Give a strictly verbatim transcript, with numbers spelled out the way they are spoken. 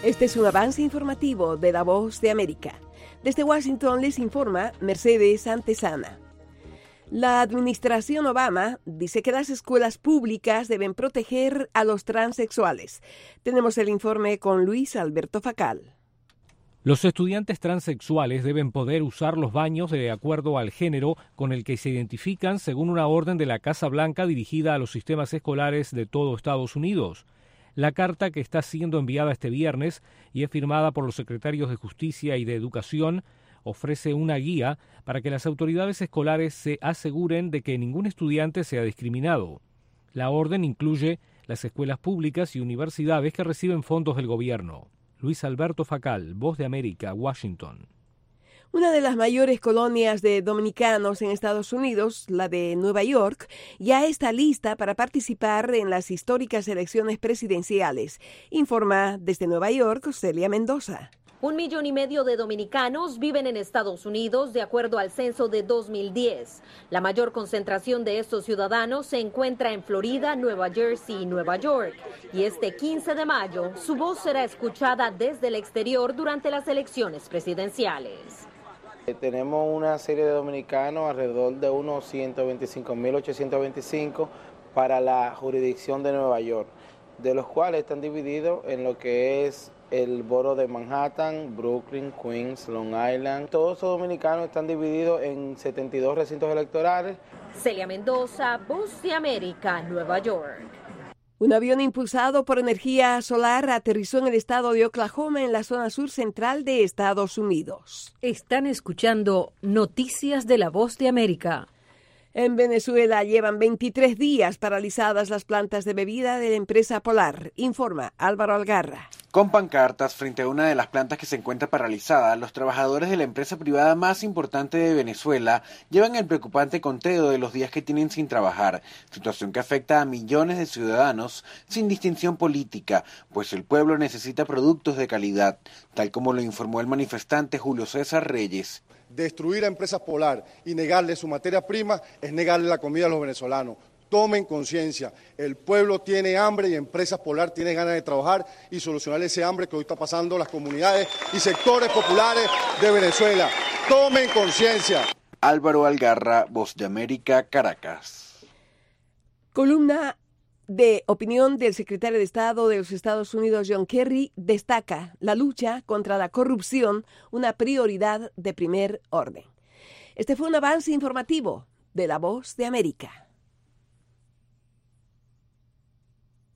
Este es un avance informativo de La Voz de América. Desde Washington les informa Mercedes Antesana. La administración Obama dice que las escuelas públicas deben proteger a los transexuales. Tenemos el informe con Luis Alberto Facal. Los estudiantes transexuales deben poder usar los baños de acuerdo al género con el que se identifican según una orden de la Casa Blanca dirigida a los sistemas escolares de todo Estados Unidos. La carta, que está siendo enviada este viernes y es firmada por los secretarios de Justicia y de Educación, ofrece una guía para que las autoridades escolares se aseguren de que ningún estudiante sea discriminado. La orden incluye las escuelas públicas y universidades que reciben fondos del gobierno. Luis Alberto Facal, Voz de América, Washington. Una de las mayores colonias de dominicanos en Estados Unidos, la de Nueva York, ya está lista para participar en las históricas elecciones presidenciales, informa desde Nueva York Celia Mendoza. Un millón y medio de dominicanos viven en Estados Unidos, de acuerdo al censo de dos mil diez. La mayor concentración de estos ciudadanos se encuentra en Florida, Nueva Jersey y Nueva York. Y este quince de mayo, su voz será escuchada desde el exterior durante las elecciones presidenciales. Tenemos una serie de dominicanos, alrededor de unos ciento veinticinco mil ochocientos veinticinco para la jurisdicción de Nueva York, de los cuales están divididos en lo que es el borough de Manhattan, Brooklyn, Queens, Long Island. Todos esos dominicanos están divididos en setenta y dos recintos electorales. Celia Mendoza, Voz de América, Nueva York. Un avión impulsado por energía solar aterrizó en el estado de Oklahoma, en la zona sur central de Estados Unidos. Están escuchando Noticias de La Voz de América. En Venezuela llevan veintitrés días paralizadas las plantas de bebida de la empresa Polar, informa Álvaro Algarra. Con pancartas frente a una de las plantas que se encuentra paralizada, los trabajadores de la empresa privada más importante de Venezuela llevan el preocupante conteo de los días que tienen sin trabajar, situación que afecta a millones de ciudadanos sin distinción política, pues el pueblo necesita productos de calidad, tal como lo informó el manifestante Julio César Reyes. Destruir a Empresas Polar y negarle su materia prima es negarle la comida a los venezolanos. Tomen conciencia, el pueblo tiene hambre y Empresas Polar tiene ganas de trabajar y solucionar ese hambre que hoy está pasando las comunidades y sectores populares de Venezuela. Tomen conciencia. Álvaro Algarra, Voz de América, Caracas. Columna de opinión del secretario de Estado de los Estados Unidos, John Kerry, destaca la lucha contra la corrupción, una prioridad de primer orden. Este fue un avance informativo de La Voz de América.